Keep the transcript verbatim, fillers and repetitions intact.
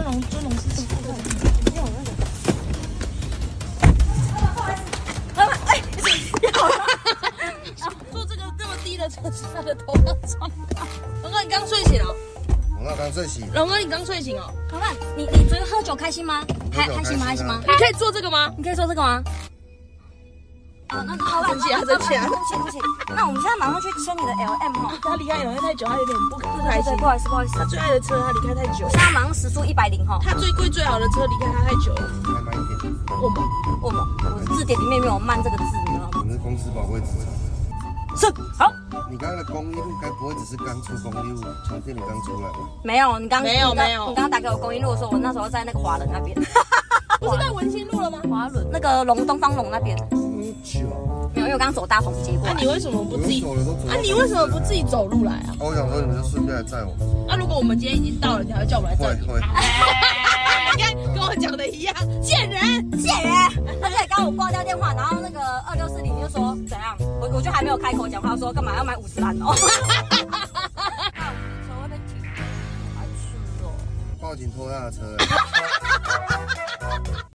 龙尊龙是吃的。没有那个。老板，哎，坐这个这么低的车是他的头要撞到。龙哥，你刚睡醒哦？ 我那刚睡醒。 龙哥，你刚睡醒哦？ 老板，你你昨天喝酒开心吗？还还行吗？还行吗？ 你可以坐这个吗？ 你可以坐这个吗？啊，那好吧， 生气啊，生气啊！ 对不起，对不起。那我们现在马上去签你的 L M 哦。 他离开永远太久，他有点不不开心。 不好意思，不好意思。 他最爱的车，他离开太久。 现在马上时速一百零哈。 他最贵最好的车离开他太久了。 开慢一点。 我们我们我字典里面没有慢这个字，你知道吗？ 你是公司宝贵资产。 是，好。 你刚刚的公益路该不会只是刚出公益路，从店里刚出来吧？ 没有，你刚没有没有， 你刚刚打给我公益路的时候，我那时候在那个华人那边。 不是在文心路了吗？ 华伦那个龙东方龙那边。 很久。 没有，因为我刚刚走大同接过来。 啊，你为什么不自己？ 走了都走。 啊，你为什么不自己走路来啊？ 啊，我想说你们就顺便来载我。 啊，如果我们今天已经到了，你还会叫我们来载你？ 会会。 你看跟我讲的一样，贱人， 贱人！而且刚刚我挂掉电话，然后那个二六四零就说怎样，我我就还没有开口讲话，说干嘛要买五十万哦。车会被停，白痴哦。 报警拖他的车。